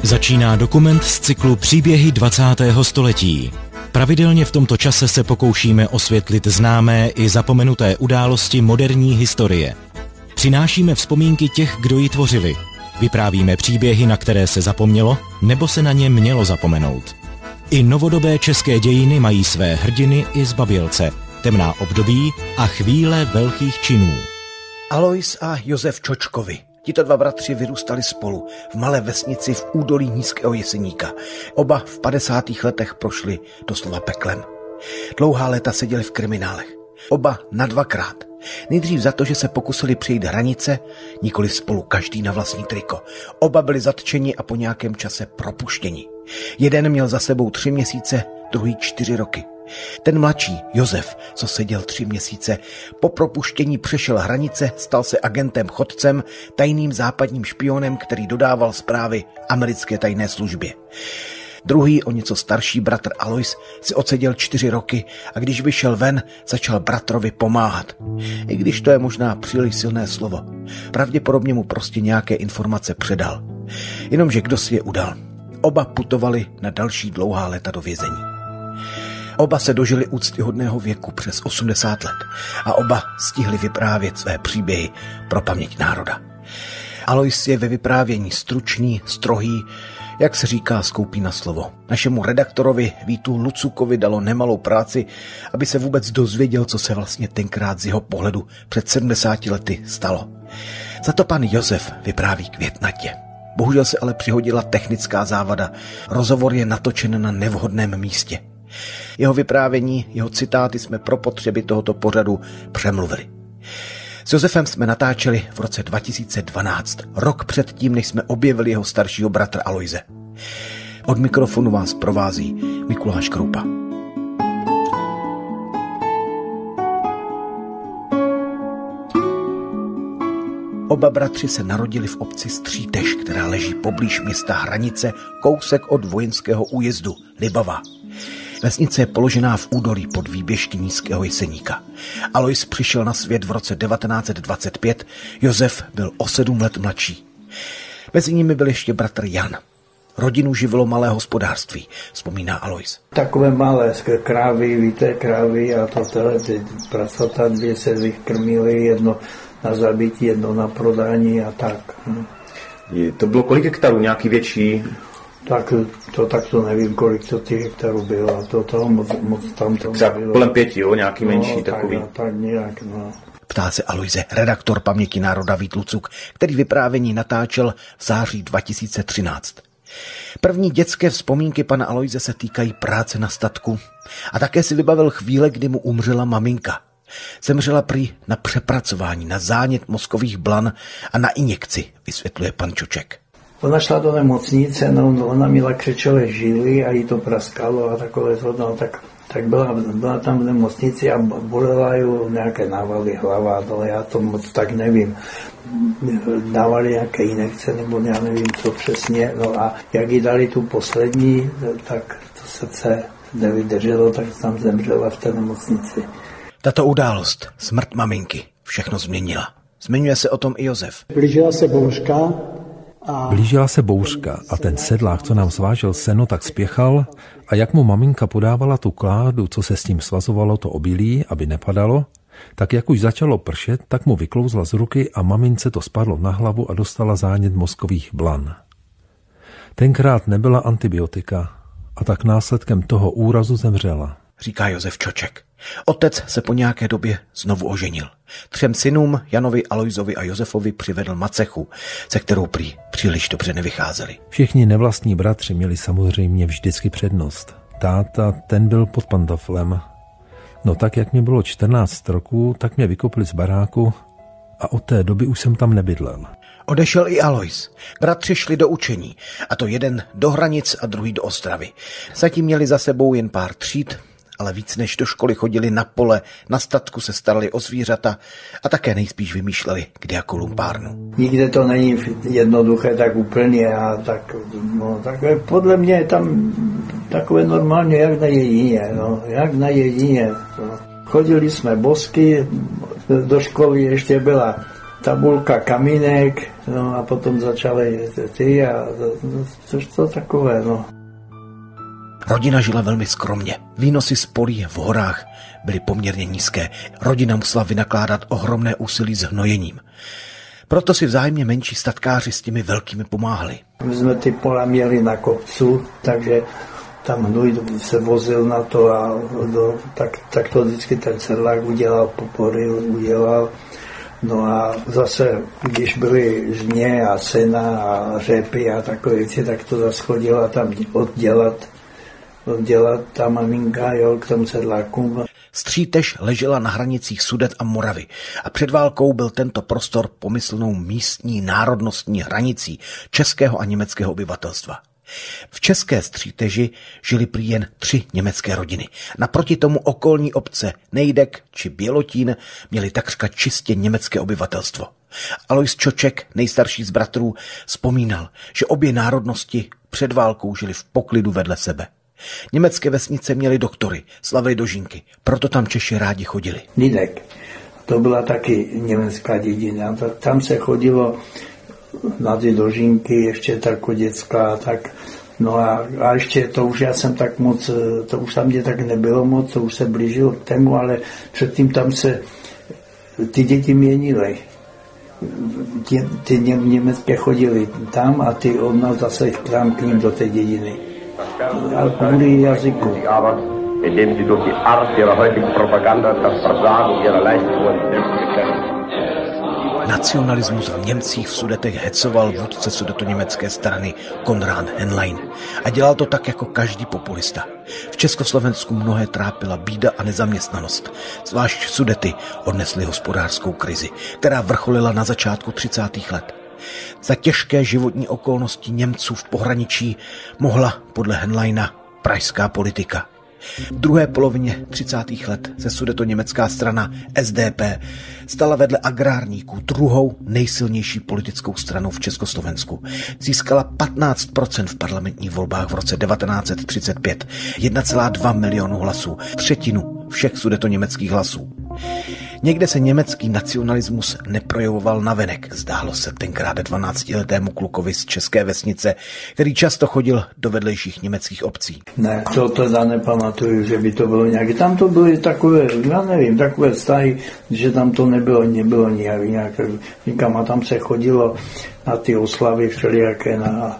Začíná dokument z cyklu Příběhy 20. století. Pravidelně v tomto čase se pokoušíme osvětlit známé i zapomenuté události moderní historie. Přinášíme vzpomínky těch, kdo ji tvořili. Vyprávíme příběhy, na které se zapomnělo, nebo se na ně mělo zapomenout. I novodobé české dějiny mají své hrdiny i zbabělce, temná období a chvíle velkých činů. Alois a Josef Čočkovi. Tito dva bratři vyrůstali spolu v malé vesnici v údolí Nízkého Jeseníka. Oba v 50. letech prošli doslova peklem. Dlouhá léta seděli v kriminálech. Oba na dvakrát. Nejdřív za to, že se pokusili přejít hranice, nikoli spolu každý na vlastní triko. Oba byli zatčeni a po nějakém čase propuštěni. Jeden měl za sebou 3 měsíce, druhý 4 roky. Ten mladší, Josef, co seděl 3 měsíce, po propuštění přešel hranice, stal se agentem chodcem, tajným západním špionem, který dodával zprávy americké tajné službě. Druhý, o něco starší bratr Alois, si odseděl 4 roky a když vyšel ven, začal bratrovi pomáhat. I když to je možná příliš silné slovo. Pravděpodobně mu prostě nějaké informace předal. Jenomže kdo si je udal? Oba putovali na další dlouhá léta do vězení. Oba se dožili úctyhodného věku přes 80 let a oba stihli vyprávět své příběhy pro paměť národa. Alois je ve vyprávění stručný, strohý, jak se říká, skoupý na slovo. Našemu redaktorovi Vítu Lucukovi dalo nemalou práci, aby se vůbec dozvěděl, co se vlastně tenkrát z jeho pohledu před 70 lety stalo. Za to pan Josef vypráví květnatě. Bohužel se ale přihodila technická závada. Rozhovor je natočen na nevhodném místě. Jeho vyprávění, jeho citáty jsme pro potřeby tohoto pořadu přemluvili. S Josefem jsme natáčeli v roce 2012, rok předtím, než jsme objevili jeho staršího bratra Aloise. Od mikrofonu vás provází Mikuláš Kroupa. Oba bratři se narodili v obci Střítež, která leží poblíž města Hranice, kousek od vojenského újezdu Libavá. Vesnice je položená v údolí pod výběžky Nízkého Jeseníka. Alois přišel na svět v roce 1925, Josef byl o 7 let mladší. Mezi nimi byl ještě bratr Jan. Rodinu živilo malé hospodářství, vzpomíná Alois. Takové malé krávy, víte, krávy a to prasata, 2 se vykrmily, jedno na zabití, jedno na prodání a tak. To bylo kolik hektarů, nějaký větší? Tak to nevím, kolik to těch hektarů bylo. A to moc tam to třeba bylo. Kolem 5, jo, nějaký menší takový. Tak nějak, no. Ptá se Aloise, redaktor Paměti národa Vít Lucuk, který vyprávění natáčel v září 2013. První dětské vzpomínky pana Aloise se týkají práce na statku a také si vybavil chvíle, kdy mu umřela maminka. Zemřela prý na přepracování, na zánět mozkových blan a na injekci, vysvětluje pan Čoček. Ona šla do nemocnice, no, ona měla křečové žily a jí to praskalo a takové to, no, tak byla tam v nemocnici a bolela ju nějaké návaly hlava, ale já to moc tak nevím. Dávali nějaké injekce, nebo já nevím, co přesně, no a jak jí dali tu poslední, tak to srdce nevydrželo, tak tam zemřela v té nemocnici. Tato událost, smrt maminky, všechno změnila. Zmiňuje se o tom i Josef. Blížila se bouřka a ten sedlák, co nám svážel seno, tak spěchal a jak mu maminka podávala tu kládu, co se s tím svazovalo to obilí, aby nepadalo, tak jak už začalo pršet, tak mu vyklouzla z ruky a mamince to spadlo na hlavu a dostala zánět mozkových blan. Tenkrát nebyla antibiotika a tak následkem toho úrazu zemřela. Říká Josef Čoček. Otec se po nějaké době znovu oženil. 3 synům, Janovi, Aloisovi a Josefovi, přivedl macechu, se kterou prý příliš dobře nevycházeli. Všichni nevlastní bratři měli samozřejmě vždycky přednost. Táta, ten byl pod pantoflem. No tak, jak mi bylo 14 roků, tak mě vykopli z baráku a od té doby už jsem tam nebydlel. Odešel i Alois. Bratři šli do učení, a to jeden do Hranic a druhý do Ostravy. Zatím měli za sebou jen pár tříd, ale víc než do školy chodili na pole, na statku se starali o zvířata a také nejspíš vymýšleli kde jako lumpárnu. Nikde to není jednoduché tak úplně a tak, no, takové, podle mě je tam takové normálně jak na jedině, no, jak na jedině. No. Chodili jsme bosky, do školy ještě byla tabulka, kamínek, no a potom začaly ty a což to takové, no. Rodina žila velmi skromně. Výnosy z polí v horách byly poměrně nízké. Rodina musela vynakládat ohromné úsilí s hnojením. Proto si vzájemně menší statkáři s těmi velkými pomáhali. My jsme ty pola měli na kopcu, takže tam hnůj se vozil na to a tak to vždycky ten sedlák udělal, poporil, udělal. No a zase, když byly žně a sena a řepy a takové věci, tak to zase chodila tam oddělat ta maminka, jo, k tomu sedláku. Střítež ležela na hranicích Sudet a Moravy a před válkou byl tento prostor pomyslnou místní národnostní hranicí českého a německého obyvatelstva. V české Stříteži žili prý jen 3 německé rodiny. Naproti tomu okolní obce Nejdek či Bělotín měli takřka čistě německé obyvatelstvo. Alois Čoček, nejstarší z bratrů, vzpomínal, že obě národnosti před válkou žili v poklidu vedle sebe. Německé vesnice měly doktory, slavili dožínky, proto tam Češi rádi chodili. Nidek, to byla taky německá dědina, tam se chodilo na ty dožínky, ještě jako dětská, tak no a ještě to už já jsem tak moc, to už tam mě tak nebylo moc, to už se blížilo k tému, ale předtím tam se ty děti měnily. Ty německé chodili tam a ty od nás zase tam k ním do té dědiny. Ale kvůli jazyku. Nacionalismus v Němcích v Sudetech hecoval vůdce sudetoněmecké strany Konrad Henlein a dělal to tak jako každý populista. V Československu mnohé trápila bída a nezaměstnanost. Zvlášť Sudety odnesly hospodářskou krizi, která vrcholila na začátku 30. let. Za těžké životní okolnosti Němců v pohraničí mohla podle Henleina pražská politika. V druhé polovině 30. let se sudetoněmecká strana SDP stala vedle agrárníků druhou nejsilnější politickou stranou v Československu. Získala 15% v parlamentních volbách v roce 1935, 1,2 milionu hlasů, třetinu všech sudetoněmeckých hlasů. Někde se německý nacionalismus neprojevoval navenek, zdálo se tenkrát 12letému klukovi z české vesnice, který často chodil do vedlejších německých obcí. Ne, to teda nepamatuju, že by to bylo nějaké. Tam to byly takové, já nevím, takové vztahy, že tam to nebylo nějaké. Říkám, a tam se chodilo na ty oslavy všelijaké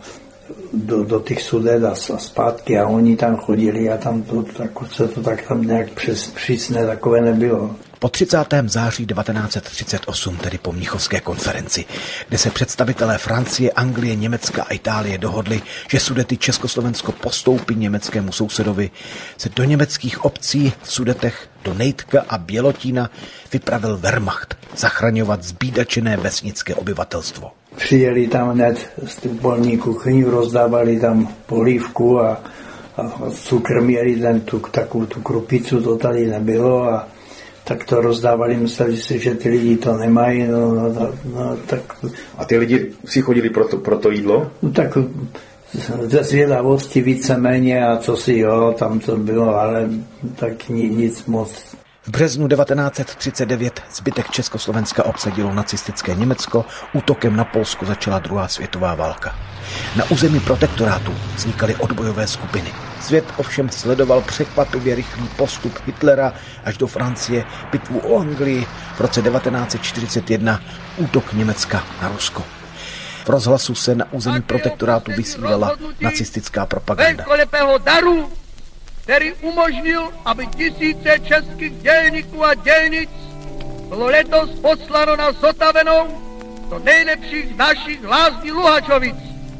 do těch Sudet a zpátky a oni tam chodili a tam to tak tam nějak přísné takové nebylo. Po 30. září 1938, tedy po Mnichovské konferenci, kde se představitelé Francie, Anglie, Německa a Itálie dohodli, že Sudety Československo postoupí německému sousedovi, se do německých obcí v Sudetech, do Nejdka a Bělotína vypravil Wehrmacht zachraňovat zbídačené vesnické obyvatelstvo. Přijeli tam hned z polní kuchyni, rozdávali tam polívku a cukr měli, takovou tu krupicu, to tady nebylo a tak to rozdávali, mysleli si, že ty lidi to nemají, tak... A ty lidi si chodili pro to jídlo? No tak ze zvědavosti víceméně a co si tam to bylo, ale tak nic moc. V březnu 1939 zbytek Československa obsadilo nacistické Německo, útokem na Polsko začala druhá světová válka. Na území protektorátu vznikaly odbojové skupiny. Svět ovšem sledoval překvapivě rychlý postup Hitlera až do Francie, bitvu o Anglii, v roce 1941 útok Německa na Rusko. V rozhlasu se na území protektorátu vysílala nacistická propaganda. Daru, který umožnil, aby tisíce českých dělníků a dělnic bylo letos posláno na Zotavenou do nejlepších našich lázní Luhačovic.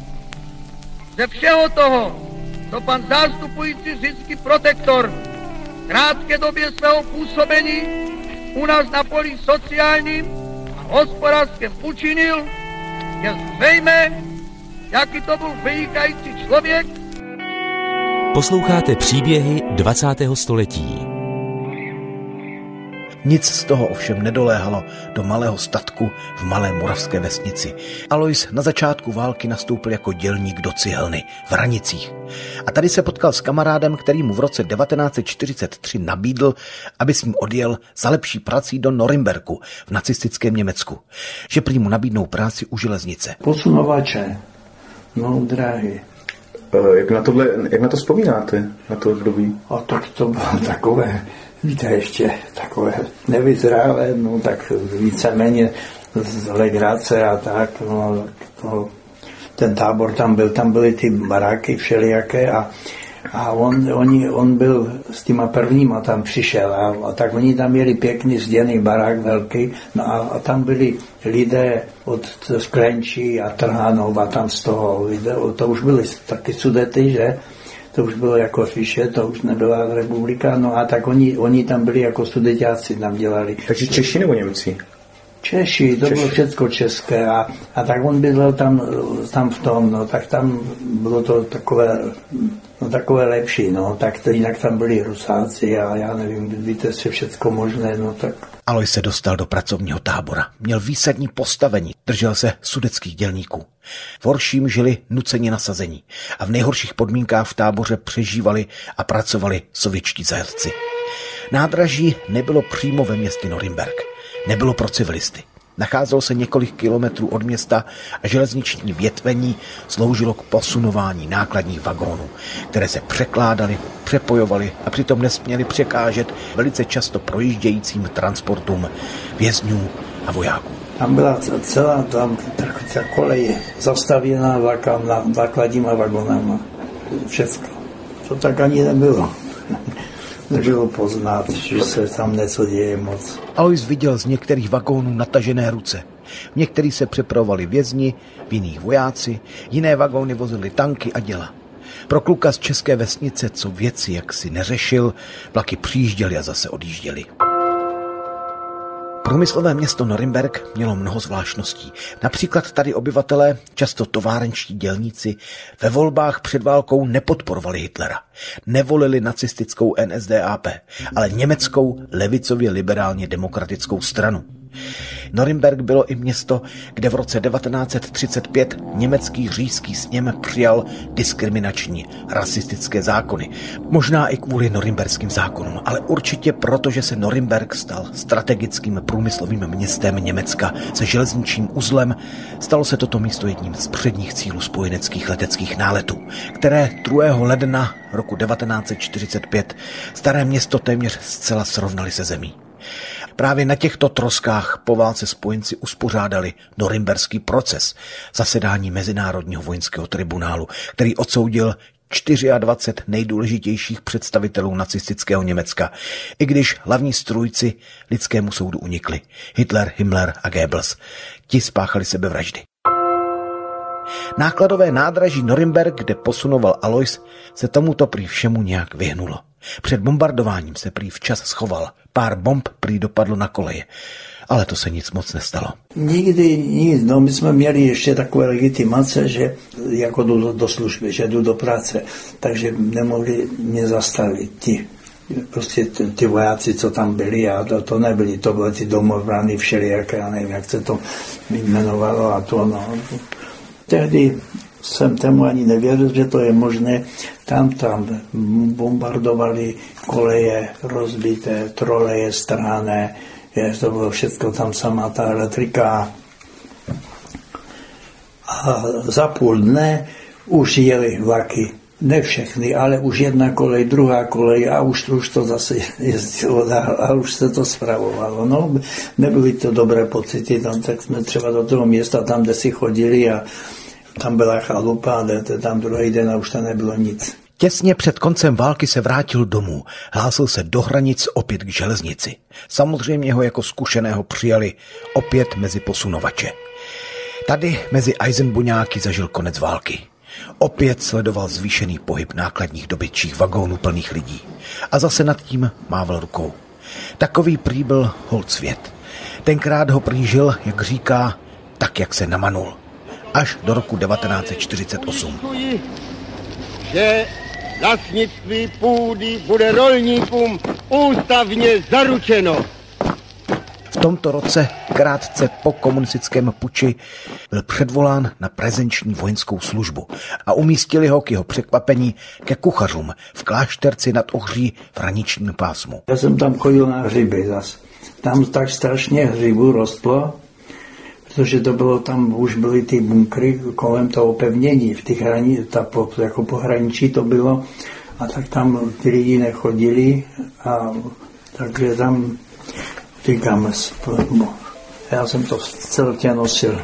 Ze všeho toho, co pan zástupující říšský protektor v krátké době svého působení u nás na poli sociálním a hospodářském učinil, je zřejmé, jaký to byl vynikající člověk. Posloucháte příběhy 20. století. Nic z toho ovšem nedoléhalo do malého statku v malé moravské vesnici. Alois na začátku války nastoupil jako dělník do cihelny v Hranicích. A tady se potkal s kamarádem, který mu v roce 1943 nabídl, aby s ním odjel za lepší prací do Norimberku v nacistickém Německu. Že prý mu nabídnou práci u železnice. Posunovače, no dráhy. Jak na to vzpomínáte, na to období? A tak to bylo takové, víte, ještě takové nevyzrálé, no tak víceméně z legrace a tak, no, ten tábor tam byly ty baráky všelijaké a on byl s těma prvníma tam přišel a tak oni tam měli pěkný zděný barák velký, no a tam byli lidé od Sklenčí a Trhánov a tam z toho, to už byly taky Sudety, že? To už bylo jako Fiše, to už nebyla republika, no a tak oni tam byli jako Sudeťáci, tam dělali. Takže Češi nebo Němci? Češi, to bylo všechno české a tak on bydlel tam v tom, no tak tam bylo to takové lepší, no tak jinak tam byli Rusáci a já nevím, víte, se všecko možné, no tak. Alois se dostal do pracovního tábora, měl výsadní postavení, držel se sudeckých dělníků. V horším žili nuceně nasazení a v nejhorších podmínkách v táboře přežívali a pracovali sovětští zajatci. Nádraží nebylo přímo ve městě Norimberk. Nebylo pro civilisty. Nacházelo se několik kilometrů od města a železniční větvení sloužilo k posunování nákladních vagónů, které se překládaly, přepojovaly a přitom nesměly překážet velice často projíždějícím transportům vězňů a vojáků. Tam byla celá ta kolej zastavěná nákladníma vagónama. Všecko. To tak ani nebylo. Nebylo poznat, že se tam něco děje moc. Alois viděl z některých vagónů natažené ruce. V některých se přepravovali vězni, v jiných vojáci, jiné vagóny vozily tanky a děla. Pro kluka z české vesnice, co věci jaksi neřešil, vlaky přijížděly a zase odjížděly. Průmyslové město Norimberk mělo mnoho zvláštností. Například tady obyvatelé, často továrenští dělníci, ve volbách před válkou nepodporovali Hitlera. Nevolili nacistickou NSDAP, ale německou levicově liberálně demokratickou stranu. Norimberk bylo i město, kde v roce 1935 německý říšský sněm přijal diskriminační rasistické zákony. Možná i kvůli norimberským zákonům, ale určitě proto, že se Norimberk stal strategickým průmyslovým městem Německa se železničním uzlem, stalo se toto místo jedním z předních cílů spojeneckých leteckých náletů, které 2. ledna roku 1945 staré město téměř zcela srovnali se zemí. Právě na těchto troskách po válce spojenci uspořádali norimberský proces, zasedání Mezinárodního vojenského tribunálu, který odsoudil 24 nejdůležitějších představitelů nacistického Německa, i když hlavní strůjci lidskému soudu unikli. Hitler, Himmler a Goebbels. Ti spáchali sebevraždy. Nákladové nádraží Norimberk, kde posunoval Alois, se tomuto prý všemu nějak vyhnulo. Před bombardováním se prý včas schoval. Pár bomb prý dopadlo na koleje. Ale to se nic moc nestalo. Nikdy nic. No, my jsme měli ještě takové legitimace, že jako jdu do služby, že jdu do práce. Takže nemohli mě zastavit ti. Prostě ty vojáci, co tam byli, a to nebyli, to byly ty domobrany všelijaké, já nevím, jak se to jmenovalo a to, no. Tehdy jsem tomu ani nevěřil, že to je možné. Tam bombardovali koleje rozbité, troleje strhané, to bylo všechno tam samá ta elektrika. A za půl dne už jeli vlaky. Ne všechny, ale už jedna kolej, druhá kolej a už to zase jezdilo dál a už se to spravovalo. No, nebyly to dobré pocity, tam tak jsme třeba do toho města, tam, kde si chodili a tam byla chalupa a jdete tam druhý den a už tam nebylo nic. Těsně před koncem války se vrátil domů, hlásil se do hranic opět k železnici. Samozřejmě ho jako zkušeného přijali opět mezi posunovače. Tady mezi Eisenbuňáky zažil konec války. Opět sledoval zvýšený pohyb nákladních dobytčích vagónů plných lidí. A zase nad tím mával rukou. Takový prý byl holt svět. Tenkrát ho prý žil, jak říká, tak, jak se namanul. Až do roku 1948. Že vlastnictví půdy bude rolníkům ústavně zaručeno. tomto roce, krátce po komunistickém puči, byl předvolán na prezenční vojenskou službu a umístili ho k jeho překvapení ke kuchařům v klášterci nad Ohří v hraničním pásmu. Já jsem tam chodil na hřiby zas. Tam tak strašně hřibu rostlo, protože to bylo tam, už byly ty bunkry kolem toho opevnění, v těch jako pohraničí to bylo, a tak tam ty lidi nechodili, a takže tam, říkám, já jsem to celé nosil.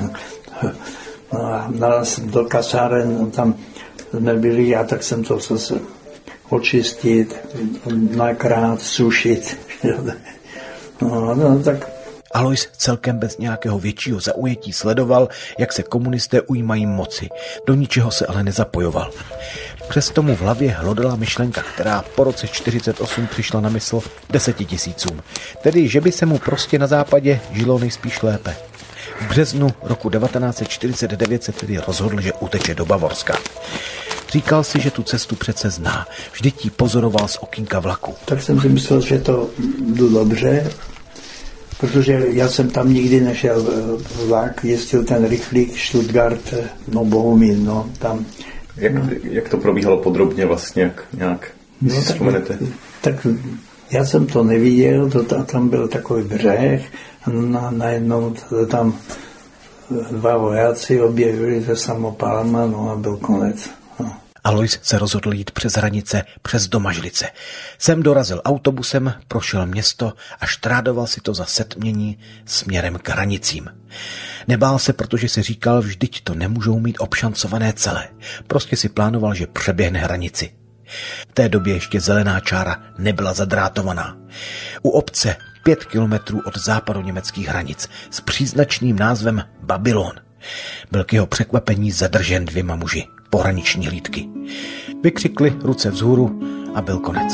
A naraz do kasáren tam nebyli, a tak jsem to zase očistit, nakrát, sušit. No, tak. Alois celkem bez nějakého většího zaujetí sledoval, jak se komunisté ujímají moci. Do ničeho se ale nezapojoval. Přesto mu v hlavě hlodala myšlenka, která po roce 1948 přišla na mysl 10 000, tedy že by se mu prostě na západě žilo nejspíš lépe. V březnu roku 1949 se tedy rozhodl, že uteče do Bavorska. Říkal si, že tu cestu přece zná, vždyť ji pozoroval z okýnka vlaku. Tak jsem si myslel, že to jdu dobře, protože já jsem tam nikdy nešel vlak, jezdil ten rychlík Stuttgart, no Bohumín, no tam. Jak to probíhalo podrobně vlastně, jak nějak si vzpomenete? Tak já jsem to neviděl, tam byl takový břeh, najednou tam dva vojáci objevili ze samopalma, no a byl konec. No. Alois se rozhodl jít přes hranice, přes Domažlice. Sem dorazil autobusem, prošel město a štrádoval si to za setmění směrem k hranicím. Nebál se, protože si říkal, vždyť to nemůžou mít obšancované celé. Prostě si plánoval, že přeběhne hranici. V té době ještě zelená čára nebyla zadrátovaná. U obce 5 kilometrů od západu německých hranic s příznačným názvem Babylon byl k jeho překvapení zadržen 2 muži, pohraniční hlídky. Vykřikli ruce vzhůru a byl konec.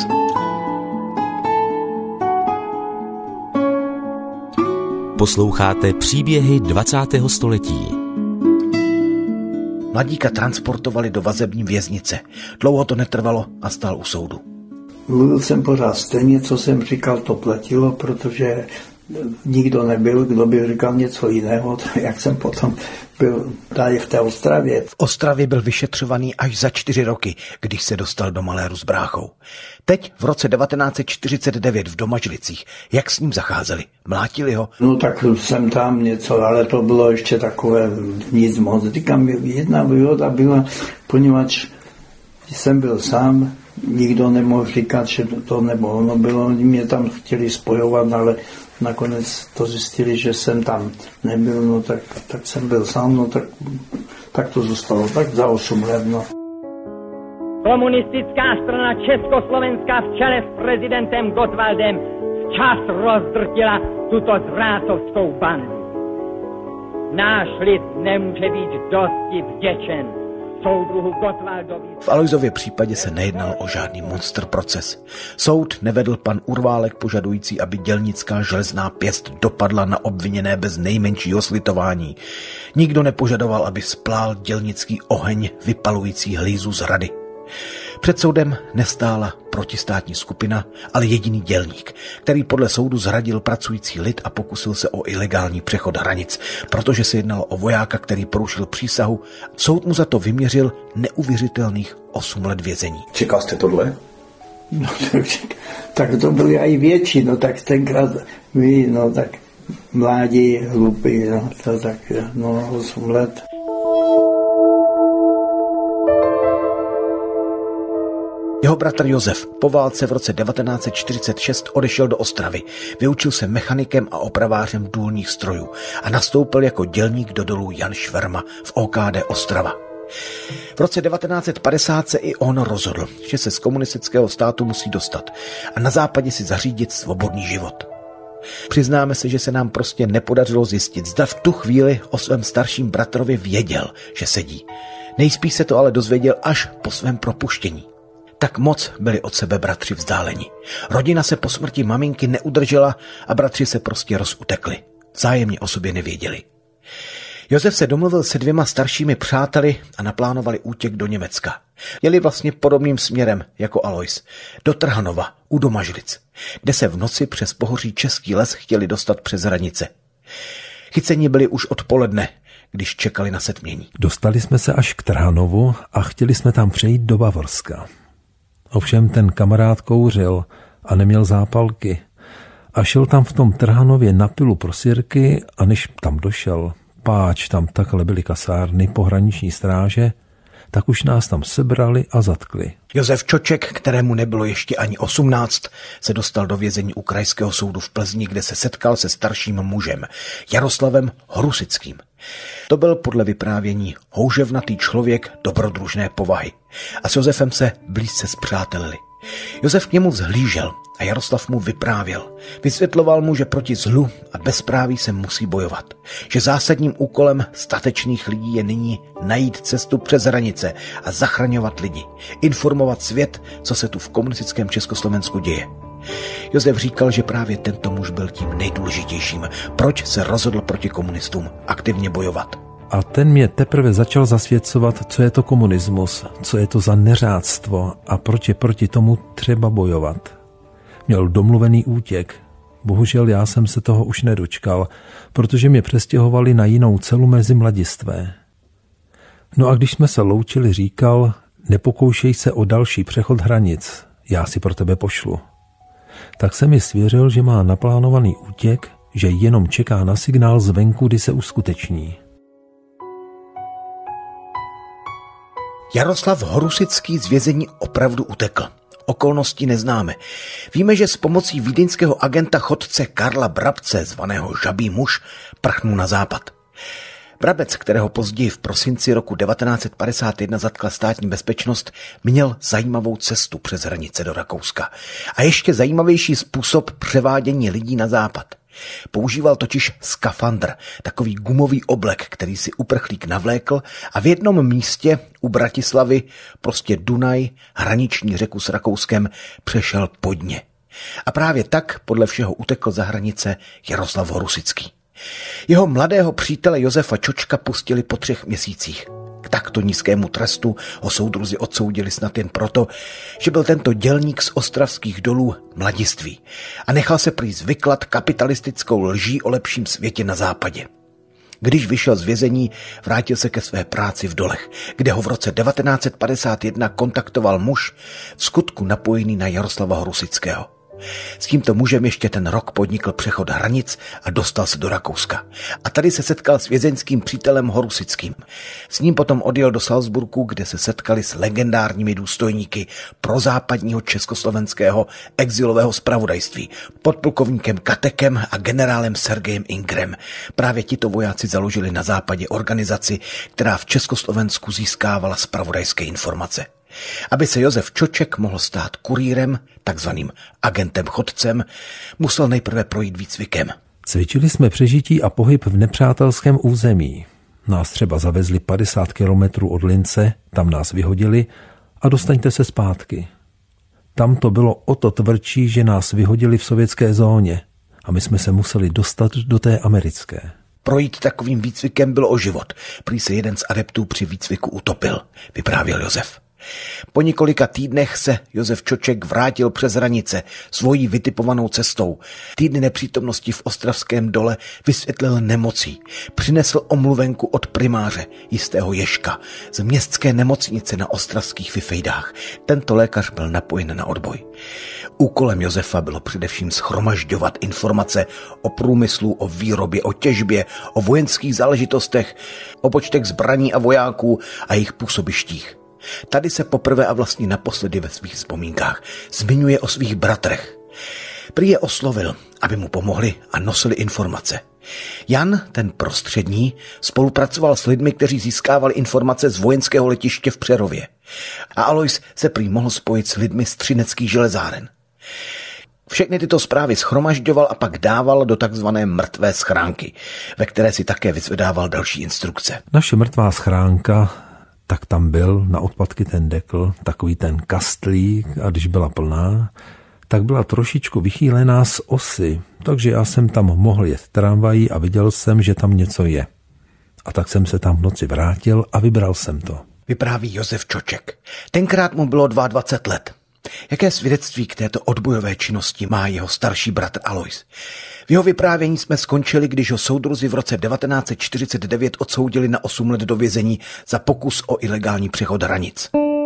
Posloucháte příběhy 20. století. Mladíka transportovali do vazební věznice. Dlouho to netrvalo a stál u soudu. Mluvil jsem pořád stejně, co jsem říkal, to platilo, protože nikdo nebyl, kdo by říkal něco jiného, jak jsem potom byl tady v té Ostravě. V Ostravě byl vyšetřovaný až za 4 roky, když se dostal do Maléru s bráchou. Teď v roce 1949 v Domažlicích, jak s ním zacházeli? Mlátili ho? No tak jsem tam něco, ale to bylo ještě takové nic moc. Říkám, jedna výhoda byla, poněvadž jsem byl sám, nikdo nemohl říkat, že to nebo ono bylo, oni mě tam chtěli spojovat, ale nakonec to zjistili, že jsem tam nebyl, no tak jsem byl sám, no tak to zůstalo, tak za 8 let, no. Komunistická strana Československá v čele s prezidentem Gottwaldem včas rozdrtila tuto zrátovskou bandu. Náš lid nemůže být dosti vděčen soudruhu Gottwaldovi. V Aloisově případě se nejednalo o žádný monster proces. Soud nevedl pan Urválek požadující, aby dělnická železná pěst dopadla na obviněné bez nejmenšího slitování. Nikdo nepožadoval, aby splál dělnický oheň vypalující hlízu z hrady. Před soudem nestála protistátní skupina, ale jediný dělník, který podle soudu zradil pracující lid a pokusil se o ilegální přechod hranic, protože se jednalo o vojáka, který porušil přísahu. Soud mu za to vyměřil neuvěřitelných 8 let vězení. Čekal jste tohle? No, tak to byli i větší, no tak tenkrát my, no tak mládí, hlupí, no to tak, no 8 let. Jeho bratr Josef po válce v roce 1946 odešel do Ostravy, vyučil se mechanikem a opravářem důlních strojů a nastoupil jako dělník do dolů Jan Šverma v OKD Ostrava. V roce 1950 se i on rozhodl, že se z komunistického státu musí dostat a na západě si zařídit svobodný život. Přiznáme se, že se nám prostě nepodařilo zjistit, zda v tu chvíli o svém starším bratrovi věděl, že sedí. Nejspíš se to ale dozvěděl až po svém propuštění. Tak moc byli od sebe bratři vzdáleni. Rodina se po smrti maminky neudržela a bratři se prostě rozutekli. Vzájemně o sobě nevěděli. Josef se domluvil se 2 staršími přáteli a naplánovali útěk do Německa. Jeli vlastně podobným směrem jako Alois, do Trhanova, u Domažlic, kde se v noci přes pohoří Český les chtěli dostat přes hranice. Chyceni byli už odpoledne, když čekali na setmění. Dostali jsme se až k Trhanovu a chtěli jsme tam přejít do Bavorska. Ovšem ten kamarád kouřil a neměl zápalky a šel tam v tom Trhanově na pilu pro sirky a než tam došel, páč tam takhle byly kasárny, pohraniční stráže, tak už nás tam sebrali a zatkli. Josef Čoček, kterému nebylo ještě ani 18, se dostal do vězení u Krajského soudu v Plzni, kde se setkal se starším mužem, Jaroslavem Horusickým. To byl podle vyprávění houževnatý člověk dobrodružné povahy a s Josefem se blízce spřátelili. Josef k němu vzhlížel a Jaroslav mu vyprávěl. Vysvětloval mu, že proti zlu a bezpráví se musí bojovat. Že zásadním úkolem statečných lidí je nyní najít cestu přes hranice a zachraňovat lidi. Informovat svět, co se tu v komunistickém Československu děje. Josef říkal, že právě tento muž byl tím nejdůležitějším. Proč se rozhodl proti komunistům aktivně bojovat? A ten mě teprve začal zasvědcovat, co je to komunismus, co je to za neřádstvo a proč je proti tomu třeba bojovat. Měl domluvený útěk. Bohužel já jsem se toho už nedočkal, protože mě přestěhovali na jinou celu mezi mladistvé. No a když jsme se loučili, říkal, nepokoušej se o další přechod hranic, já si pro tebe pošlu. Tak se mi svěřil, že má naplánovaný útěk, že jenom čeká na signál zvenku, kdy se uskuteční. Jaroslav Horusický z vězení opravdu utekl. Okolnosti neznáme. Víme, že s pomocí vídeňského agenta chodce Karla Brabce, zvaného Žabý muž, prchnul na západ. Brabec, kterého později v prosinci roku 1951 zatkla státní bezpečnost, měl zajímavou cestu přes hranice do Rakouska. A ještě zajímavější způsob převádění lidí na západ. Používal totiž skafandr, takový gumový oblek, který si uprchlík navlékl a v jednom místě u Bratislavy, prostě Dunaj, hraniční řeku s Rakouskem, přešel pod ně. A právě tak podle všeho utekl za hranice Jaroslav Horusický. Jeho mladého přítele Josefa Čočka pustili po 3 měsících. K takto nízkému trestu ho soudruzi odsoudili snad jen proto, že byl tento dělník z ostravských dolů mladiství a nechal se prý zvyklat kapitalistickou lží o lepším světě na západě. Když vyšel z vězení, vrátil se ke své práci v dolech, kde ho v roce 1951 kontaktoval muž, v skutku napojený na Jaroslava Horusického. S tímto mužem ještě ten rok podnikl přechod hranic a dostal se do Rakouska. A tady se setkal s vězeňským přítelem Horusickým. S ním potom odjel do Salzburgu, kde se setkali s legendárními důstojníky prozápadního československého exilového zpravodajství, podplukovníkem Katekem a generálem Sergejem Ingrem. Právě tito vojáci založili na západě organizaci, která v Československu získávala zpravodajské informace. Aby se Josef Čoček mohl stát kurýrem, takzvaným agentem chodcem, musel nejprve projít výcvikem. Cvičili jsme přežití a pohyb v nepřátelském území. Nás třeba zavezli 50 kilometrů od Lince, tam nás vyhodili a dostaňte se zpátky. Tam to bylo o to tvrdší, že nás vyhodili v sovětské zóně a my jsme se museli dostat do té americké. Projít takovým výcvikem bylo o život. Prý se jeden z adeptů při výcviku utopil, vyprávěl Josef. Po několika týdnech se Josef Čoček vrátil přes hranice svojí vytipovanou cestou. Týdny nepřítomnosti v ostravském dole vysvětlil nemocí. Přinesl omluvenku od primáře, jistého Ježka, z městské nemocnice na ostravských Fifejdách. Tento lékař byl napojen na odboj. Úkolem Josefa bylo především shromažďovat informace o průmyslu, o výrobě, o těžbě, o vojenských záležitostech, o počtech zbraní a vojáků a jejich působištích. Tady se poprvé a vlastně naposledy ve svých vzpomínkách zmiňuje o svých bratrech. Prý je oslovil, aby mu pomohli a nosili informace. Jan, ten prostřední, spolupracoval s lidmi, kteří získávali informace z vojenského letiště v Přerově. A Alois se prý mohl spojit s lidmi z třineckých železáren. Všechny tyto zprávy shromažďoval a pak dával do takzvané mrtvé schránky, ve které si také vyzvedával další instrukce. Naše mrtvá schránka, tak tam byl na odpadky ten dekl, takový ten kastlík, a když byla plná, tak byla trošičku vychýlená z osy, takže já jsem tam mohl jet tramvají a viděl jsem, že tam něco je. A tak jsem se tam v noci vrátil a vybral jsem to. Vypráví Josef Čoček. Tenkrát mu bylo 22 let. Jaké svědectví k této odbojové činnosti má jeho starší bratr Alois? V jeho vyprávění jsme skončili, když ho soudruzi v roce 1949 odsoudili na 8 let do vězení za pokus o ilegální přechod hranic.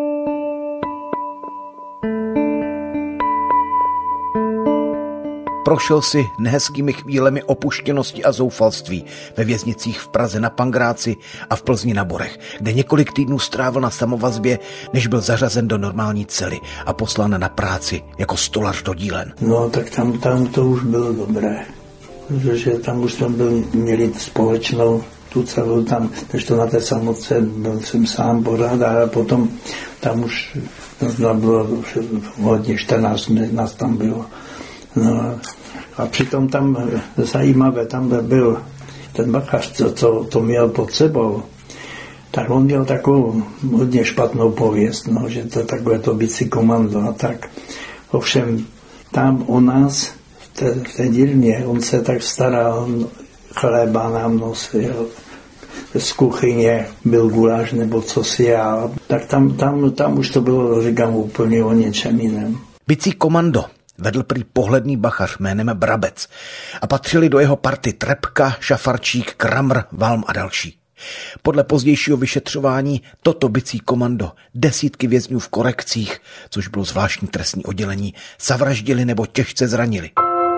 Prošel si nehezkými chvílemi opuštěnosti a zoufalství ve věznicích v Praze na Pangráci a v Plzni na Borech, kde několik týdnů strávil na samovazbě, než byl zařazen do normální cely a poslán na práci jako stolař do dílen. No tak tam to už bylo dobré, protože tam už jsme měli společnou tu celou tam, než to na té samotce byl jsem sám pořád a potom tam už bylo hodně 14 nás tam bylo. No, a přitom tam zajímavé, tam byl ten bakař, co to měl pod sebou, tak on měl takovou hodně špatnou pověst, no, že to takové to bicí komando a tak. Ovšem tam u nás v té dílně, on se tak staral, chléba nám nosil, z kuchyně byl guláš nebo cosi a tak tam už to bylo, říkám, úplně o něčem jiném. Bicí komando vedl prý pohledný bachař jménem Brabec a patřili do jeho party Trepka, Šafarčík, Kramr, Valm a další. Podle pozdějšího vyšetřování toto bicí komando desítky vězňů v korekcích, což bylo zvláštní trestní oddělení, zavraždili nebo těžce zranili.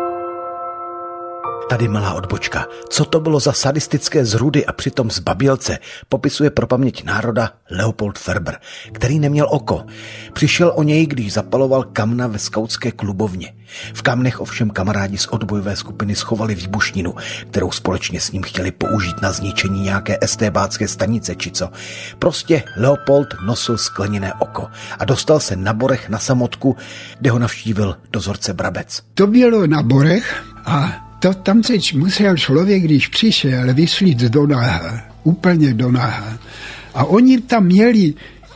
Tady malá odbočka. Co to bylo za sadistické zrůdy a přitom zbabělce, popisuje pro paměť národa Leopold Ferber, který neměl oko. Přišel o něj, když zapaloval kamna ve skautské klubovně. V kamnech ovšem kamarádi z odbojové skupiny schovali výbušninu, kterou společně s ním chtěli použít na zničení nějaké estébácké stanice či co. Prostě Leopold nosil skleněné oko a dostal se na Borech na samotku, kde ho navštívil dozorce Brabec. To bylo na Borech a tam se musel člověk, když přišel, vyslít do naha, úplně do naha. A oni tam měli,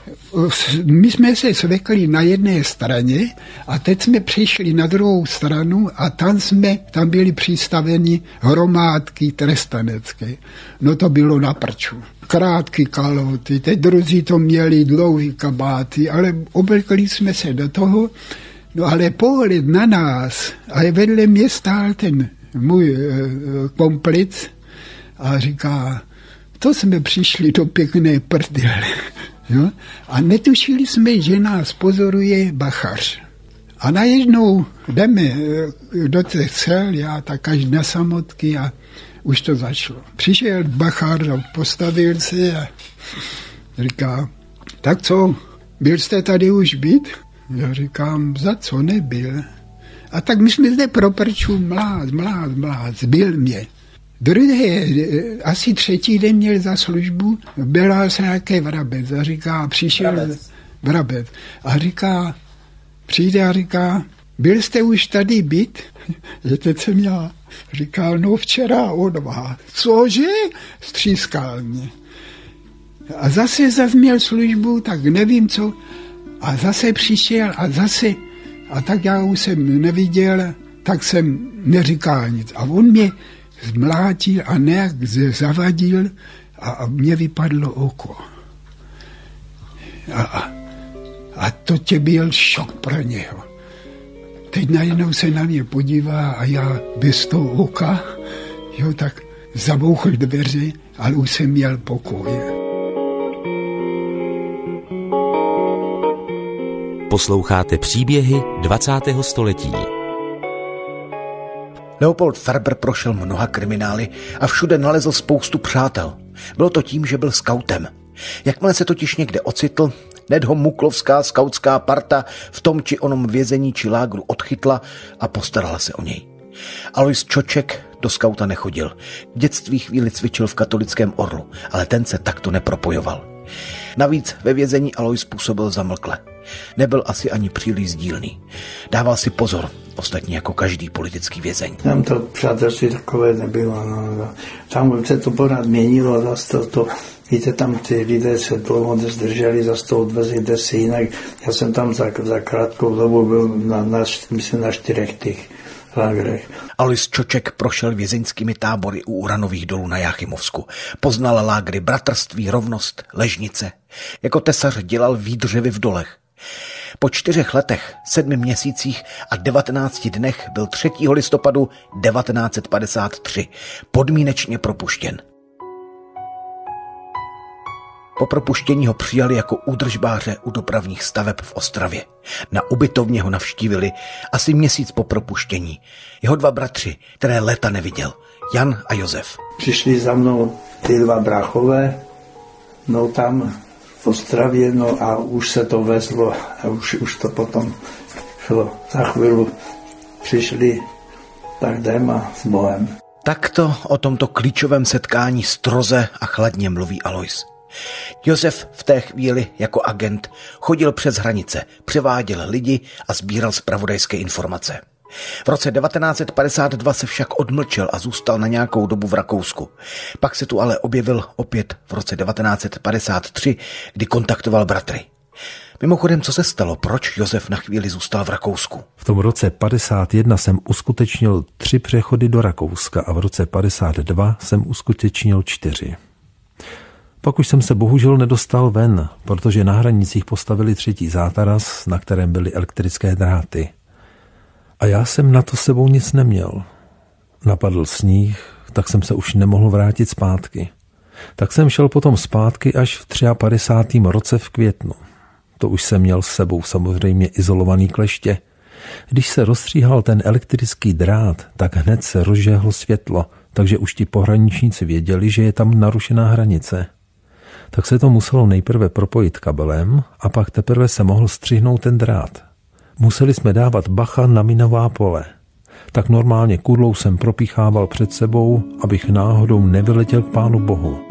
my jsme se svekli na jedné straně a teď jsme přišli na druhou stranu a tam byli přistaveni hromádky trestanecké. No to bylo na prču. Krátké kalhoty, teď druzí to měli dlouhý kabáty, ale oblekli jsme se do toho. No ale pohled na nás a vedle mě stál ten můj komplic a říká, to jsme přišli do pěkné prdele. Jo? A netušili jsme, že nás pozoruje bachař. A najednou jdeme do těch cel, já tak až na samotky a už to začalo. Přišel bachař a postavil se a říká, tak co, byl jste tady už být? Já říkám, za co nebyl? A tak my jsme zde pro prču mlád, zbyl mě. Druhé, asi 3. den měl za službu, byl se nějaký Vrabec a říká, přišel Vrabec a říká, přijde a říká, byl jste už tady být? Že teď jsem já. Říkal, no včera o 2. Cože? Střískal mě. A zase měl službu, tak nevím co. A zase přišel a tak já už jsem neviděl, tak jsem neříkal nic. A on mě zmlátil a nějak zavadil a mě vypadlo oko. A to byl šok pro něho. Teď najednou se na mě podívá a já bez toho oka, jo, tak zabouchl dveře, ale už jsem měl pokoj. Posloucháte příběhy 20. století. Leopold Ferber prošel mnoha kriminály a všude nalezl spoustu přátel. Bylo to tím, že byl skautem. Jakmile se totiž někde ocitl, hned ho muklovská skautská parta v tom či onom vězení či lágru odchytla a postarala se o něj. Alois Čoček do skauta nechodil. V dětství chvíli cvičil v katolickém Orlu, ale ten se takto nepropojoval. Navíc ve vězení Alois působil zamlkle. Nebyl asi ani příliš sdílný. Dával si pozor, ostatně jako každý politický vězeň. Tam to přátelství takové nebylo. No. Tam se to pořád měnilo, zase to víte, tam ty lidé se dlouho zdrželi, zase to odvezli si jinak. Já jsem tam za krátkou dobu byl myslím na 4 těch lágrech. Alois Čoček prošel vězeňskými tábory u uranových dolů na Jáchymovsku. Poznal lágry Bratrství, Rovnost, Ležnice. Jako tesař dělal výdřevy v dolech. Po 4 letech, 7 měsících a 19 dnech byl 3. listopadu 1953 podmínečně propuštěn. Po propuštění ho přijali jako údržbáře u dopravních staveb v Ostravě. Na ubytovně ho navštívili asi měsíc po propuštění jeho 2 bratři, které léta neviděl, Jan a Josef. Přišli za mnou ty 2 bráchové, no tam v Ostravě, no a už se to vezlo a už to potom šlo. Za chvíli přišli, tak jdem a s Bohem. Takto o tomto klíčovém setkání stroze a chladně mluví Alois. Josef v té chvíli jako agent chodil přes hranice, převáděl lidi a sbíral zpravodajské informace. V roce 1952 se však odmlčel a zůstal na nějakou dobu v Rakousku. Pak se tu ale objevil opět v roce 1953, kdy kontaktoval bratry. Mimochodem, co se stalo? Proč Josef na chvíli zůstal v Rakousku? V tom roce 51 jsem uskutečnil 3 přechody do Rakouska a v roce 52 jsem uskutečnil 4. Pak už jsem se bohužel nedostal ven, protože na hranicích postavili 3. zátaras, na kterém byly elektrické dráty. A já jsem na to sebou nic neměl. Napadl sníh, tak jsem se už nemohl vrátit zpátky. Tak jsem šel potom zpátky až v 53. roce v květnu. To už jsem měl s sebou samozřejmě izolovaný kleště. Když se rozstříhal ten elektrický drát, tak hned se rozžehlo světlo, takže už ti pohraničníci věděli, že je tam narušená hranice. Tak se to muselo nejprve propojit kabelem a pak teprve se mohl střihnout ten drát. Museli jsme dávat bacha na minová pole. Tak normálně kudlou jsem propíchával před sebou, abych náhodou nevyletěl k Pánu Bohu.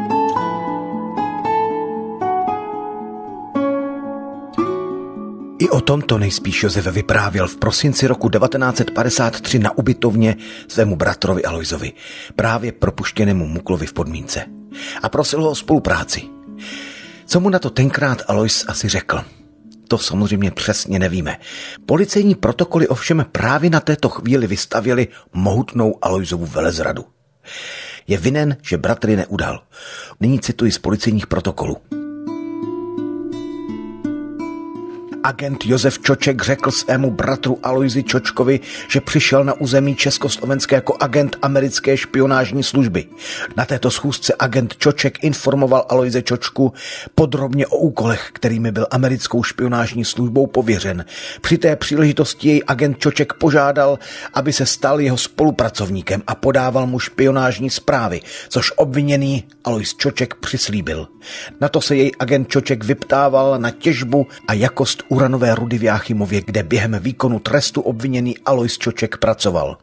I o tomto nejspíš Josef vyprávěl v prosinci roku 1953 na ubytovně svému bratrovi Aloisovi, právě propuštěnému Muklovi v podmínce. A prosil ho o spolupráci. Co mu na to tenkrát Alois asi řekl? To samozřejmě přesně nevíme. Policejní protokoly ovšem právě na této chvíli vystavěly mohutnou Aloisovu velezradu. Je vinen, že bratry neudal. Nyní cituji z policejních protokolů. Agent Josef Čoček řekl svému bratru Aloisi Čočkovi, že přišel na území Československé jako agent americké špionážní služby. Na této schůzce agent Čoček informoval Aloise Čočku podrobně o úkolech, kterými byl americkou špionážní službou pověřen. Při té příležitosti jej agent Čoček požádal, aby se stal jeho spolupracovníkem a podával mu špionážní zprávy, což obviněný Alois Čoček přislíbil. Na to se jej agent Čoček vyptával na těžbu a jakost uranové rudy v Jáchymově, kde během výkonu trestu obviněný Alois Čoček pracoval.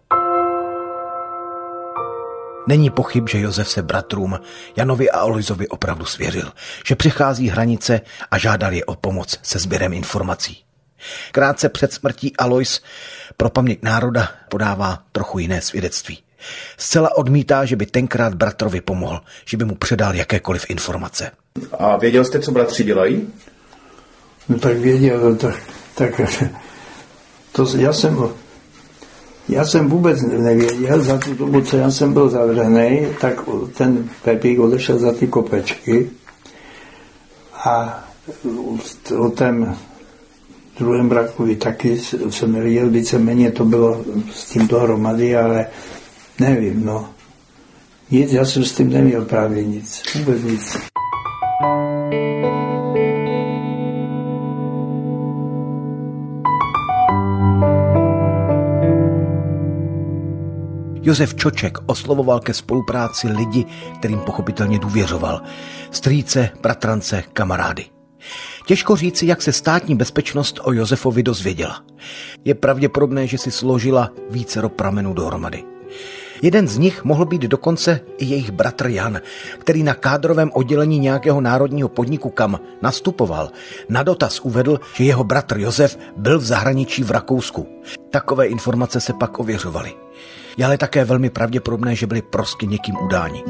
Není pochyb, že Josef se bratrům Janovi a Aloisovi opravdu svěřil, že přichází hranice a žádal je o pomoc se sběrem informací. Krátce před smrtí Alois pro paměť národa podává trochu jiné svědectví. Zcela odmítá, že by tenkrát bratrovi pomohl, že by mu předal jakékoliv informace. A věděl jste, co bratři dělají? No tak věděl, tak to já jsem vůbec nevěděl, za tu dobu, co já jsem byl zavřený, tak ten Pepík odešel za ty kopečky a o tom druhém brakovi taky jsem nevěděl, víceméně to bylo s tím dohromady, ale nevím, no. Nic, já jsem s tím neměl právě nic, vůbec nic. Josef Čoček oslovoval ke spolupráci lidi, kterým pochopitelně důvěřoval. Strýce, bratrance, kamarády. Těžko říci, jak se státní bezpečnost o Josefovi dozvěděla. Je pravděpodobné, že si složila vícero pramenů dohromady. Jeden z nich mohl být dokonce i jejich bratr Jan, který na kádrovém oddělení nějakého národního podniku, kam nastupoval, na dotaz uvedl, že jeho bratr Josef byl v zahraničí v Rakousku. Takové informace se pak ověřovaly. Je ale také velmi pravděpodobné, že byli prostě někým udáni.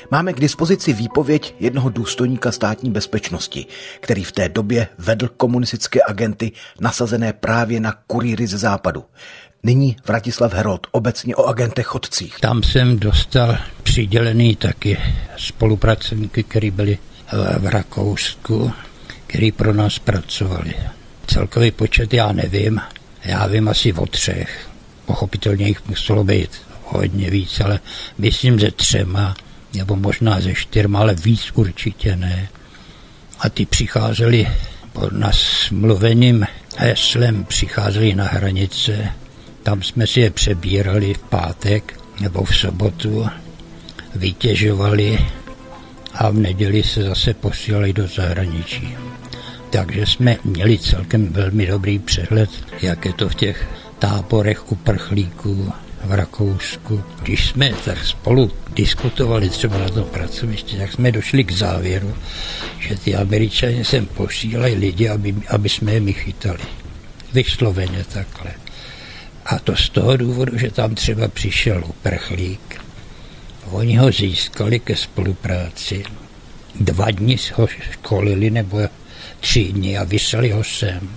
Máme k dispozici výpověď jednoho důstojníka státní bezpečnosti, který v té době vedl komunistické agenty nasazené právě na kurýry ze západu. Nyní Vratislav Herold obecně o agentech chodcích. Tam jsem dostal přidělený taky spolupracovníky, kteří byli v Rakousku, kteří pro nás pracovali. Celkový počet já nevím, já vím asi o 3. Pochopitelně jich muselo být hodně víc, ale myslím, že 3, nebo možná ze 4, ale víc určitě ne. A ty přicházeli pod nasmluveným heslem, přicházeli na hranice, tam jsme si je přebírali v pátek nebo v sobotu, vytěžovali a v neděli se zase posílali do zahraničí. Takže jsme měli celkem velmi dobrý přehled, jak je to v těch táborech uprchlíků v Rakousku. Když jsme tak spolu diskutovali třeba na tom pracovišti, tak jsme došli k závěru, že ty Američané sem posílají lidi, aby jsme je my chytali. Vysloveně takhle. A to z toho důvodu, že tam třeba přišel uprchlík, oni ho získali ke spolupráci, 2 dny ho školili nebo 3 dny a vyslali ho sem.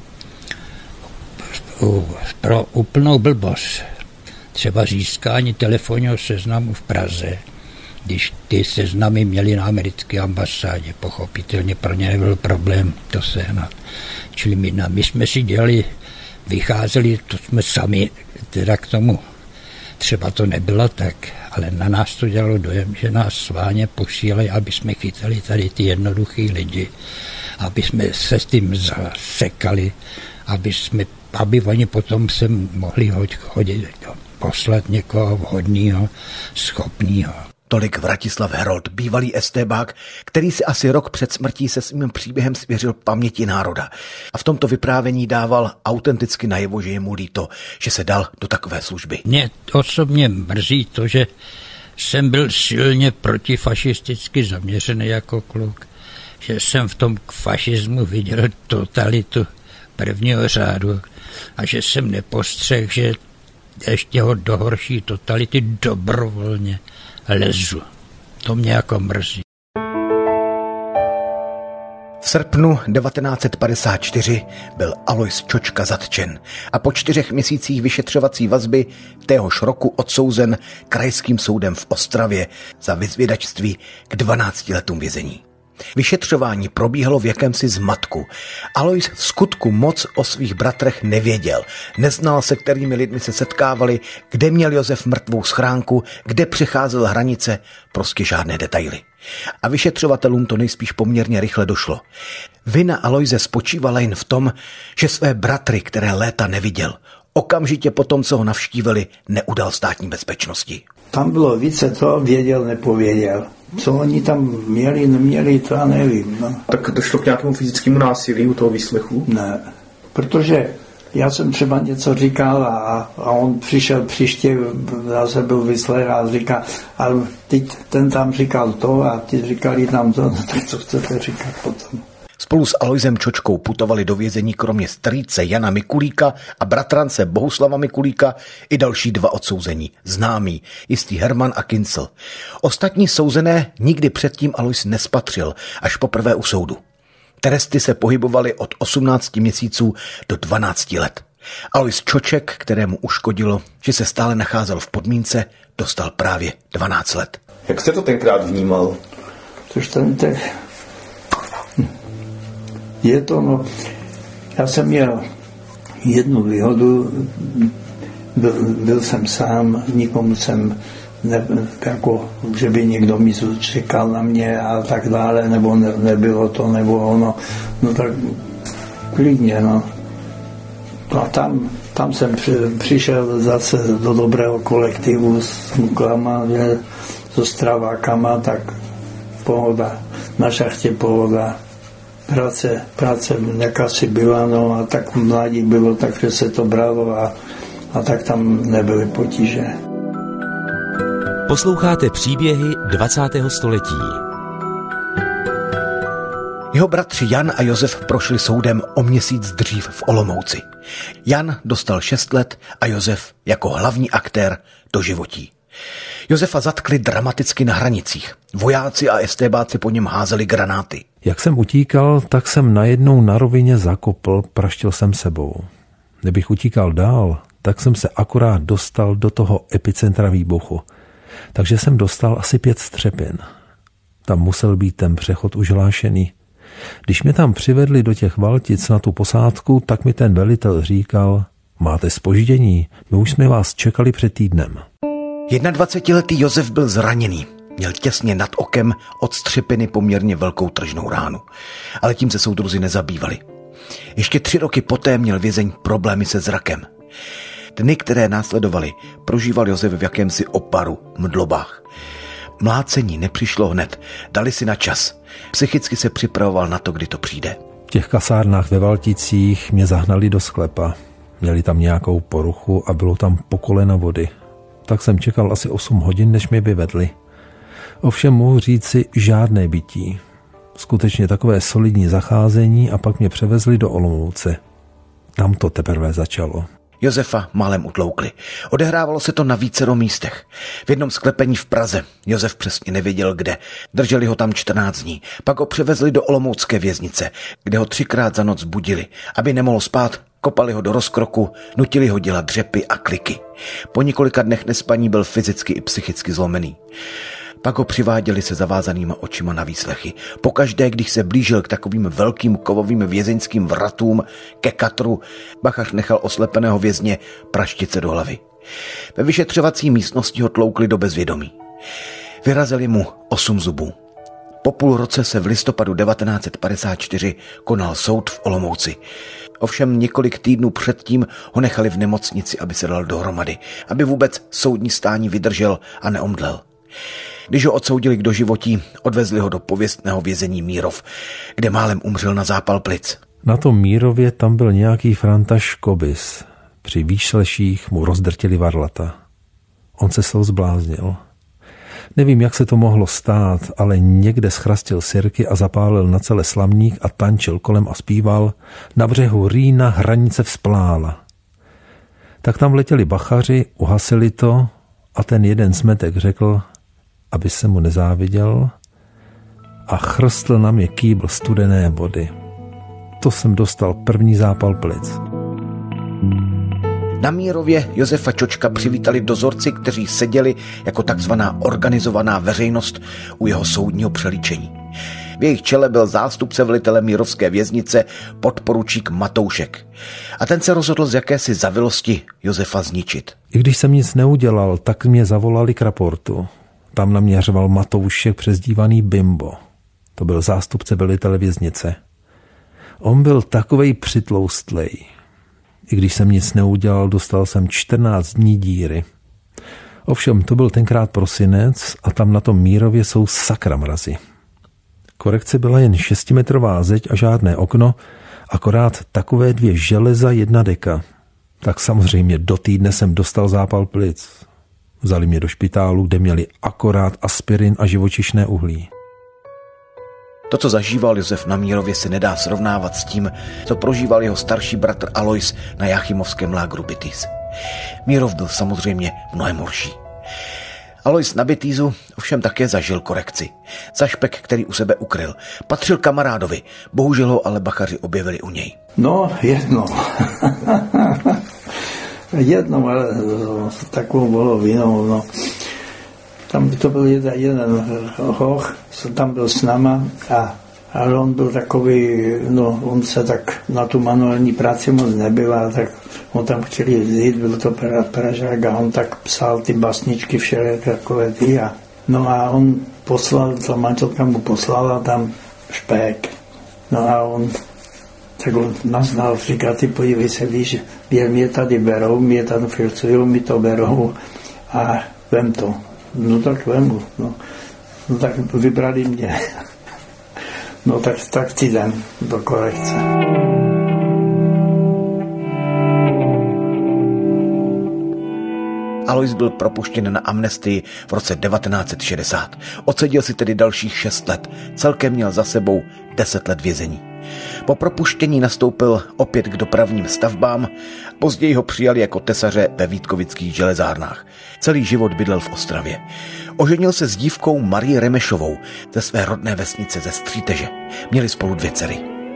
Pro úplnou blbost, třeba získání telefonního seznamu v Praze, když ty seznamy měli na americké ambasádě, pochopitelně pro ně nebyl problém to sehnat. Čili my jsme si dělali, vycházeli, to jsme sami teda k tomu. Třeba to nebylo tak, ale na nás to dělalo dojem, že nás sváně posílají, aby jsme chytali tady ty jednoduchý lidi, aby jsme se s tím zasekali, aby oni potom se mohli hodit, poslat někoho vhodného, schopného. Tolik Vratislav Herold, bývalý estébák, který si asi rok před smrtí se svým příběhem svěřil paměti národa. A v tomto vyprávění dával autenticky najevo, že je mu líto, že se dal do takové služby. Mě osobně mrzí to, že jsem byl silně protifašisticky zaměřený jako kluk, že jsem v tom fašismu viděl totalitu prvního řádu a že jsem nepostřehl, že ještě ho do horší totality dobrovolně lezu. To mě jako mrzí. V srpnu 1954 byl Alojz Čočka zatčen a po 4 měsících vyšetřovací vazby téhož roku odsouzen krajským soudem v Ostravě za vyzvědačství k 12 letům vězení. Vyšetřování probíhalo v jakémsi zmatku. Alojz v skutku moc o svých bratrech nevěděl. Neznal, se kterými lidmi se setkávali, kde měl Josef mrtvou schránku, kde přecházel hranice, prostě žádné detaily. A vyšetřovatelům to nejspíš poměrně rychle došlo. Vina Alojze spočívala jen v tom, že své bratry, které léta neviděl, okamžitě potom, co ho navštívili, neudal státní bezpečnosti. Tam bylo více, co věděl, nepověděl. Co oni tam měli, neměli, to já nevím. No. Tak došlo k nějakému fyzickému násilí u toho výslechu? Ne, protože já jsem třeba něco říkal a on přišel příště, zase byl vyslech a říká, ale teď ten tam říkal to a ty říkali tam to, no tak co chcete říkat potom. Spolu s Alojzem Čočkou putovali do vězení kromě strýce Jana Mikulíka a bratrance Bohuslava Mikulíka i další 2 odsouzení, známí, jistý Herman a Kincl. Ostatní souzené nikdy předtím Alojz nespatřil, až poprvé u soudu. Tresty se pohybovaly od 18 měsíců do 12 let. Alojz Čoček, kterému uškodilo, že se stále nacházel v podmínce, dostal právě 12 let. Jak jste to tenkrát vnímal? Je to, no, já jsem měl jednu výhodu, byl jsem sám, nikomu jsem, jako, že by někdo mi čekal na mě a tak dále, nebo nebylo to, nebo ono, no tak klidně, no. A tam jsem přišel zase do dobrého kolektivu s muklama, s Ostravákama, tak pohoda, na šachtě pohoda. Práce jakási byla, no a tak v mládí bylo, takže se to bralo a tak tam nebyly potíže. Posloucháte příběhy 20. století. Jeho bratři Jan a Josef prošli soudem o měsíc dřív v Olomouci. Jan dostal 6 let a Josef jako hlavní aktér doživotí. Josefa zatkli dramaticky na hranicích. Vojáci a estébáci po něm házeli granáty. Jak jsem utíkal, tak jsem najednou na rovině zakopl, praštil jsem sebou. Kdybych utíkal dál, tak jsem se akorát dostal do toho epicentra výbuchu. Takže jsem dostal asi 5 střepin. Tam musel být ten přechod už hlášený. Když mě tam přivedli do těch Valtic na tu posádku, tak mi ten velitel říkal: máte zpoždění, my už jsme vás čekali před týdnem. 21letý Josef byl zraněný. Měl těsně nad okem od střepiny poměrně velkou tržnou ránu. Ale tím se soudruzi nezabývali. Ještě 3 roky poté měl vězeň problémy se zrakem. Dny, které následovaly, prožíval Josef v jakémsi oparu, mdlobách. Mlácení nepřišlo hned, dali si na čas. Psychicky se připravoval na to, kdy to přijde. V těch kasárnách ve Valticích mě zahnali do sklepa. Měli tam nějakou poruchu a bylo tam po kolena vody. Tak jsem čekal asi 8 hodin, než mě vyvedli. Ovšem mohu říci žádné bytí. Skutečně takové solidní zacházení a pak mě převezli do Olomouce. Tam to teprve začalo. Josefa málem utloukli. Odehrávalo se to na vícero místech. V jednom sklepení v Praze. Josef přesně nevěděl kde. Drželi ho tam 14 dní. Pak ho převezli do olomoucké věznice, kde ho 3krát za noc budili. Aby nemohl spát, kopali ho do rozkroku, nutili ho dělat dřepy a kliky. Po několika dnech nespaní byl fyzicky i psychicky zlomený. Pak ho přiváděli se zavázanýma očima na výslechy. Pokaždé, když se blížil k takovým velkým kovovým vězeňským vratům, ke katru, bachař nechal oslepeného vězně praštice do hlavy. Ve vyšetřovací místnosti ho tloukli do bezvědomí. Vyrazili mu 8 zubů. Po půl roce se v listopadu 1954 konal soud v Olomouci. Ovšem několik týdnů předtím ho nechali v nemocnici, aby se dal dohromady, aby vůbec soudní stání vydržel a neomdlel. Když ho odsoudili k doživotí, odvezli ho do pověstného vězení Mírov, kde málem umřel na zápal plic. Na tom Mírově tam byl nějaký Frantaš Kobys. Při výšleších mu rozdrtili varlata. On se z toho zbláznil. Nevím, jak se to mohlo stát, ale někde schrastil sirky a zapálil na celé slamník a tančil kolem a zpíval: na břehu Rýna hranice vzplála. Tak tam letěli bachaři, uhasili to a ten jeden smetek řekl, aby se mu nezáviděl, a chrstl na mě kýbl studené vody. To jsem dostal první zápal plic. Na Mírově Josefa Čočka přivítali dozorci, kteří seděli jako takzvaná organizovaná veřejnost u jeho soudního přelíčení. V jejich čele byl zástupce velitele mírovské věznice podporučík Matoušek. A ten se rozhodl z jakési zavilosti Josefa zničit. I když jsem nic neudělal, tak mě zavolali k raportu. Tam na mě řval Matoušek přezdívaný Bimbo. To byl zástupce velitele věznice. On byl takovej přitloustlej. I když jsem nic neudělal, dostal jsem 14 dní díry. Ovšem, to byl tenkrát prosinec a tam na tom Mírově jsou sakra mrazy. Korekce byla jen 6metrová zeď a žádné okno, akorát takové 2 železa, 1 deka. Tak samozřejmě do týdne jsem dostal zápal plic. Vzali mě do špitálu, kde měli akorát aspirin a živočišné uhlí. To, co zažíval Josef na Mírově, se nedá srovnávat s tím, co prožíval jeho starší bratr Alois na Jáchymovském lágru Bitýz. Mírov byl samozřejmě mnohem horší. Alois na Bitýzu ovšem také zažil korekci. Zašpek, který u sebe ukryl, patřil kamarádovi, bohužel ho ale bachaři objevili u něj. No, jednou, ale takovou bylo vinou, no. Tam to byl jeden hoch, tam byl s náma, ale on byl takový, no, on se tak na tu manuální práci moc nebyl, tak on tam chtěli vzít, byl to Pražák a on tak psal ty basničky všelijaké takové ty no a on poslal, ta manželka mu poslala tam špek. No a on tak on nás znal, říká, ty podívej se, víš, mě tady berou, mě tady filcují, mi to berou a vem to. No tak vemu, no tak vybrali mě. No tak ti jdem do korekce. Alois byl propuštěn na amnestii v roce 1960. Odseděl si tedy dalších 6 let. Celkem měl za sebou 10 let vězení. Po propuštění nastoupil opět k dopravním stavbám, později ho přijali jako tesaře ve Vítkovických železárnách. Celý život bydlel v Ostravě. Oženil se s dívkou Marii Remešovou ze své rodné vesnice ze Stříteže. Měli spolu 2 dcery.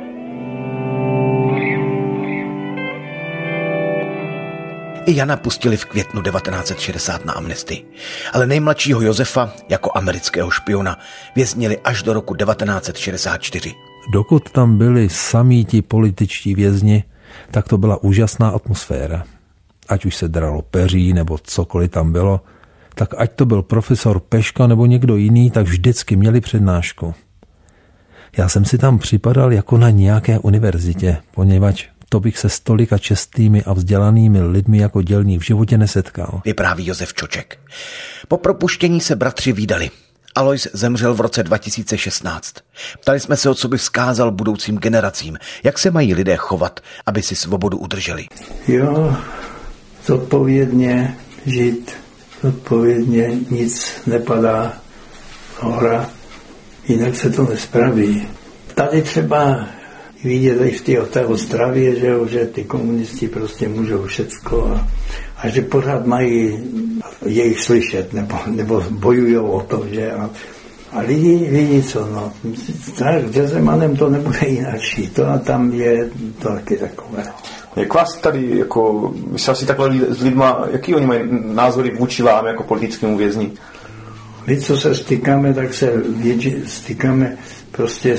I Jana pustili v květnu 1960 na amnestii, ale nejmladšího Josefa jako amerického špiona věznili až do roku 1964. Dokud tam byli samí ti političtí vězni, tak to byla úžasná atmosféra. Ať už se dralo peří nebo cokoliv tam bylo, tak ať to byl profesor Peška nebo někdo jiný, tak vždycky měli přednášku. Já jsem si tam připadal jako na nějaké univerzitě, poněvadž to bych se s tolika čestnými a vzdělanými lidmi jako dělník v životě nesetkal. Vypráví Josef Čoček. Po propuštění se bratři vídali. Alois zemřel v roce 2016. Ptali jsme se, co by vzkázal budoucím generacím. Jak se mají lidé chovat, aby si svobodu udrželi? Jo, zodpovědně žít, zodpovědně, nic nepadá hora, jinak se to nespraví. Tady třeba vidět i v té Ostravě, že ty komunisti prostě můžou všecko a že pořád mají jejich slyšet, nebo bojují o to, že a lidi co, no, s Zemanem to nebude jináčí, to a tam je to taky takové. Jak vás tady, jako, vy se asi takhle s lidma, jaký oni mají názory vůči vám jako politickému vězni? My, co se stykáme, tak se stykáme prostě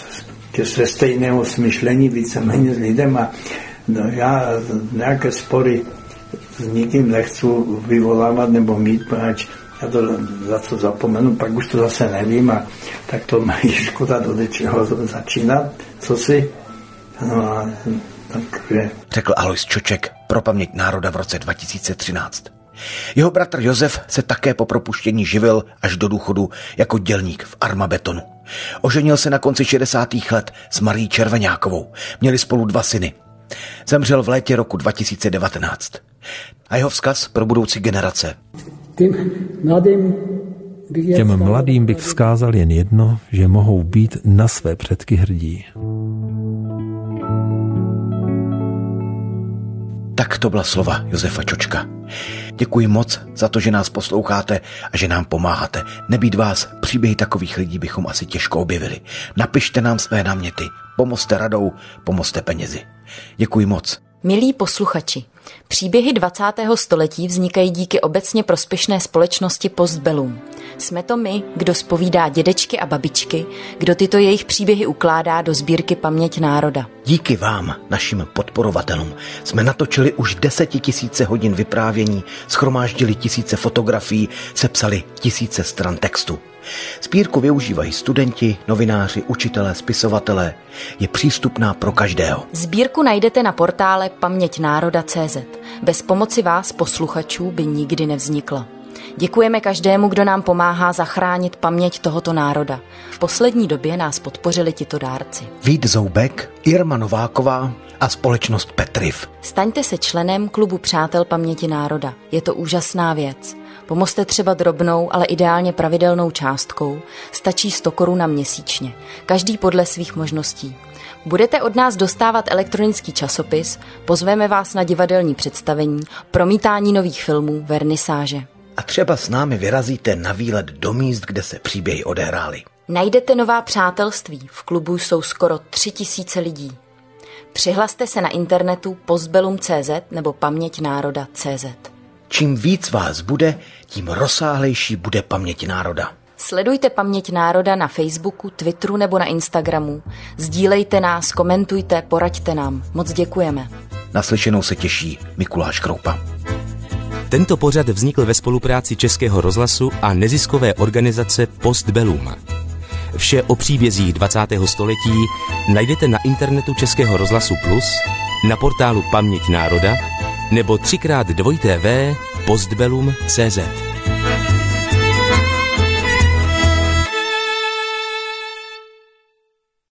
se stejného smyšlení víceméně s lidem a no, já nějaké spory s nikým nechci vyvolávat nebo mít, protože já to za co zapomenu, pak už to zase nevím a tak to mají škoda do čeho začínat, co si, no a takže. Řekl Alois Čoček pro paměť národa v roce 2013. Jeho bratr Josef se také po propuštění živil až do důchodu jako dělník v Armabetonu. Oženil se na konci 60. let s Marií Červeňákovou. Měli spolu 2 syny. Zemřel v létě roku 2019. A jeho vzkaz pro budoucí generace. Těm mladým bych vzkázal jen jedno, že mohou být na své předky hrdí. Tak to byla slova Josefa Čočka. Děkuji moc za to, že nás posloucháte a že nám pomáháte. Nebýt vás, příběhy takových lidí bychom asi těžko objevili. Napište nám své náměty, pomozte radou, pomozte penězi. Děkuji moc. Milí posluchači, příběhy 20. století vznikají díky obecně prospěšné společnosti Postbellum. Jsme to my, kdo zpovídá dědečky a babičky, kdo tyto jejich příběhy ukládá do sbírky Paměť národa. Díky vám, našim podporovatelům, jsme natočili už 10 000 hodin vyprávění, shromáždili tisíce fotografií, sepsali tisíce stran textu. Sbírku využívají studenti, novináři, učitelé, spisovatelé. Je přístupná pro každého. Sbírku najdete na portále paměťnároda.cz. Bez pomoci vás, posluchačů, by nikdy nevznikla. Děkujeme každému, kdo nám pomáhá zachránit paměť tohoto národa. V poslední době nás podpořili tito dárci. Vít Zoubek, Irma Nováková a společnost Petriv. Staňte se členem klubu Přátel paměti národa. Je to úžasná věc. Pomozte třeba drobnou, ale ideálně pravidelnou částkou. Stačí 100 korun měsíčně. Každý podle svých možností. Budete od nás dostávat elektronický časopis, pozveme vás na divadelní představení, promítání nových filmů, vernisáže. A třeba s námi vyrazíte na výlet do míst, kde se příběhy odehrály. Najdete nová přátelství, v klubu jsou skoro 3000 lidí. Přihlaste se na internetu postbellum.cz nebo paměťnároda.cz. Čím víc vás bude, tím rozsáhlejší bude paměť národa. Sledujte Paměť národa na Facebooku, Twitteru nebo na Instagramu. Sdílejte nás, komentujte, poraďte nám. Moc děkujeme. Naslyšenou se těší Mikuláš Kroupa. Tento pořad vznikl ve spolupráci Českého rozhlasu a neziskové organizace Postbellum. Vše o příbězích 20. století najdete na internetu Českého rozhlasu Plus, na portálu Paměť národa nebo 3x2tv postbellum.cz.